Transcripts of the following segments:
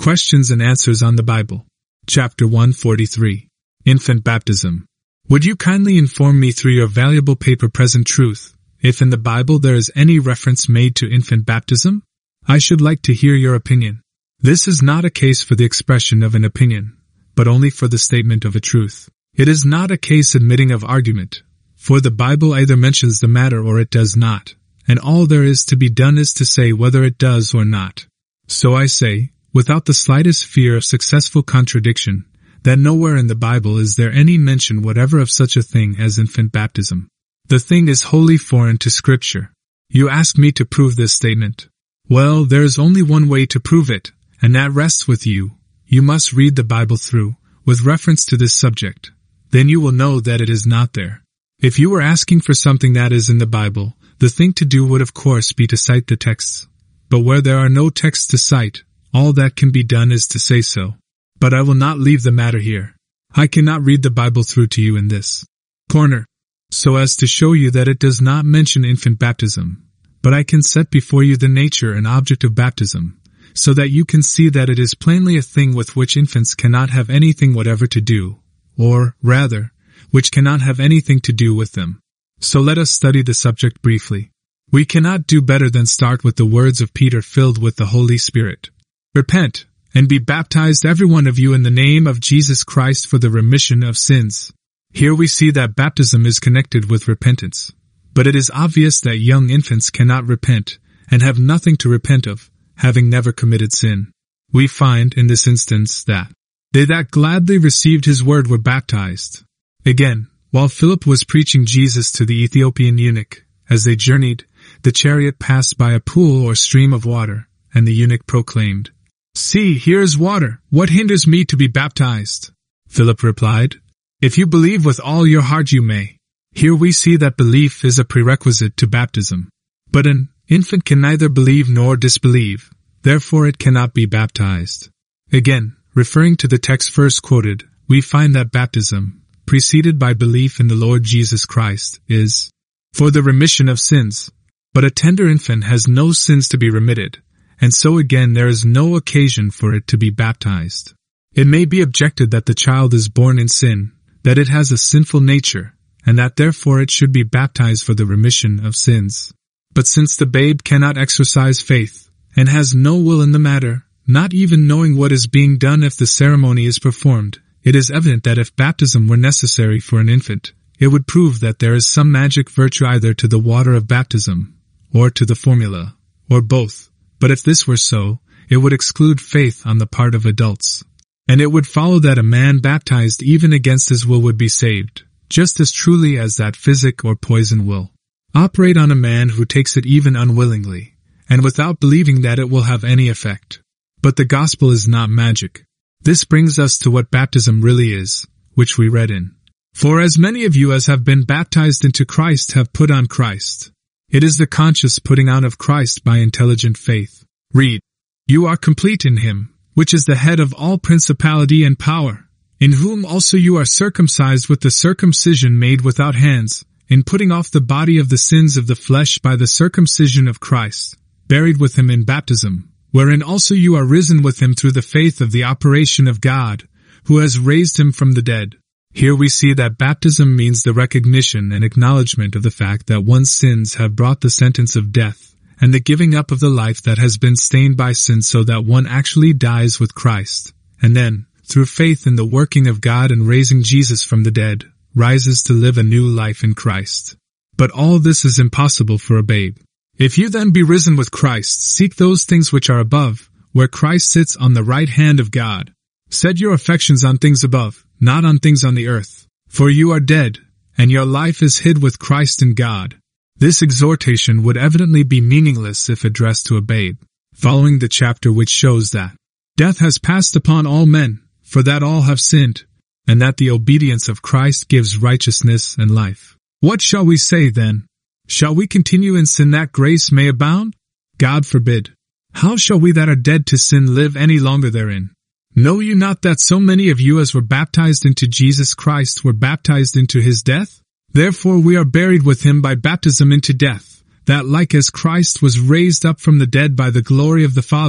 Questions and Answers on the Bible. Chapter 143. Infant Baptism. Would you kindly inform me through your valuable paper Present Truth, if in the Bible there is any reference made to infant baptism? I should like to hear your opinion. This is not a case for the expression of an opinion, but only for the statement of a truth. It is not a case admitting of argument, for the Bible either mentions the matter or it does not, and all there is to be done is to say whether it does or not. So I say, without the slightest fear of successful contradiction, that nowhere in the Bible is there any mention whatever of such a thing as infant baptism. The thing is wholly foreign to Scripture. You ask me to prove this statement. Well, there is only one way to prove it, and that rests with you. You must read the Bible through, with reference to this subject. Then you will know that it is not there. If you were asking for something that is in the Bible, the thing to do would of course be to cite the texts. But where there are no texts to cite, all that can be done is to say so. But I will not leave the matter here. I cannot read the Bible through to you in this corner, so as to show you that it does not mention infant baptism. But I can set before you the nature and object of baptism, so that you can see that it is plainly a thing with which infants cannot have anything whatever to do, or, rather, which cannot have anything to do with them. So let us study the subject briefly. We cannot do better than start with the words of Peter filled with the Holy Spirit. Repent, and be baptized every one of you in the name of Jesus Christ for the remission of sins. Here we see that baptism is connected with repentance. But it is obvious that young infants cannot repent, and have nothing to repent of, having never committed sin. We find, in this instance, that they that gladly received his word were baptized. Again, while Philip was preaching Jesus to the Ethiopian eunuch, as they journeyed, the chariot passed by a pool or stream of water, and the eunuch proclaimed, "See, here is water. What hinders me to be baptized?" Philip replied, "If you believe with all your heart you may." Here we see that belief is a prerequisite to baptism. But an infant can neither believe nor disbelieve, therefore it cannot be baptized. Again, referring to the text first quoted, we find that baptism, preceded by belief in the Lord Jesus Christ, is for the remission of sins. But a tender infant has no sins to be remitted, and so again there is no occasion for it to be baptized. It may be objected that the child is born in sin, that it has a sinful nature, and that therefore it should be baptized for the remission of sins. But since the babe cannot exercise faith, and has no will in the matter, not even knowing what is being done if the ceremony is performed, it is evident that if baptism were necessary for an infant, it would prove that there is some magic virtue either to the water of baptism, or to the formula, or both. But if this were so, it would exclude faith on the part of adults. And it would follow that a man baptized even against his will would be saved, just as truly as that physic or poison will operate on a man who takes it even unwillingly, and without believing that it will have any effect. But the gospel is not magic. This brings us to what baptism really is, which we read in. For as many of you as have been baptized into Christ have put on Christ. It is the conscious putting on of Christ by intelligent faith. Read, "You are complete in him, which is the head of all principality and power, in whom also you are circumcised with the circumcision made without hands, in putting off the body of the sins of the flesh by the circumcision of Christ, buried with him in baptism, wherein also you are risen with him through the faith of the operation of God, who has raised him from the dead." Here we see that baptism means the recognition and acknowledgement of the fact that one's sins have brought the sentence of death, and the giving up of the life that has been stained by sin so that one actually dies with Christ, and then, through faith in the working of God and raising Jesus from the dead, rises to live a new life in Christ. But all this is impossible for a babe. If you then be risen with Christ, seek those things which are above, where Christ sits on the right hand of God. Set your affections on things above, not on things on the earth. For you are dead, and your life is hid with Christ in God. This exhortation would evidently be meaningless if addressed to a babe, following the chapter which shows that death has passed upon all men, for that all have sinned, and that the obedience of Christ gives righteousness and life. What shall we say then? Shall we continue in sin that grace may abound? God forbid. How shall we that are dead to sin live any longer therein? Know you not that so many of you as were baptized into Jesus Christ were baptized into his death? Therefore we are buried with him by baptism into death, that like as Christ was raised up from the dead by the glory of the Father,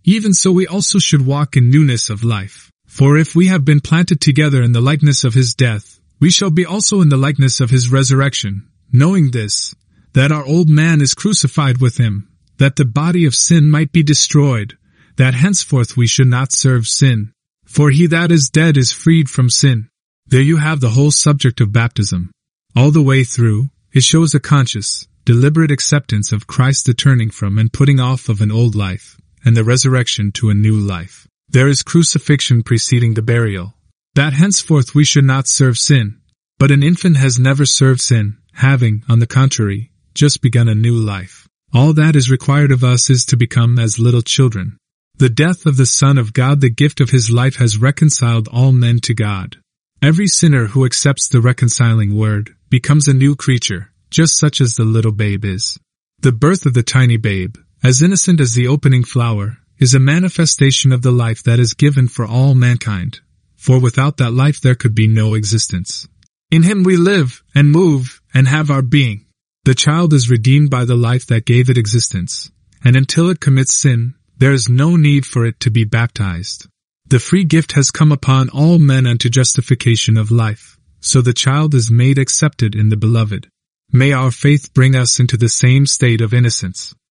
even so we also should walk in newness of life. For if we have been planted together in the likeness of his death, we shall be also in the likeness of his resurrection, knowing this, that our old man is crucified with him, that the body of sin might be destroyed, that henceforth we should not serve sin. For he that is dead is freed from sin. There you have the whole subject of baptism. All the way through, it shows a conscious, deliberate acceptance of Christ, the turning from and putting off of an old life, and the resurrection to a new life. There is crucifixion preceding the burial, that henceforth we should not serve sin. But an infant has never served sin, having, on the contrary, just begun a new life. All that is required of us is to become as little children. The death of the Son of God, the gift of his life, has reconciled all men to God. Every sinner who accepts the reconciling word becomes a new creature, just such as the little babe is. The birth of the tiny babe, as innocent as the opening flower, is a manifestation of the life that is given for all mankind, for without that life there could be no existence. In him we live, and move, and have our being. The child is redeemed by the life that gave it existence, and until it commits sin, there is no need for it to be baptized. The free gift has come upon all men unto justification of life, so the child is made accepted in the beloved. May our faith bring us into the same state of innocence.